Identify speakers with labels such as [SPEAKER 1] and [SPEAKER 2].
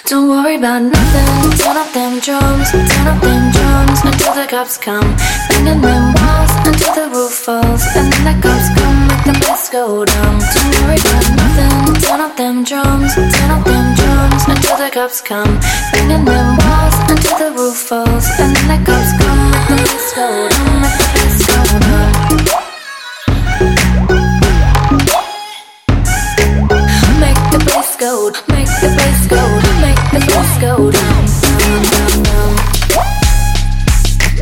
[SPEAKER 1] Don't worry about nothing. Turn up them drums, turn up them drums until the cops come. Banging them walls until the roof falls, and then the cops come, make the place go down. Don't worry about nothing. Turn up them drums, turn up them drums until the cops come. Banging them walls until the roof falls, and then the cops come, make the place go down, make the place go down. Make the place go, make the place go, make the place go down, down, down, down.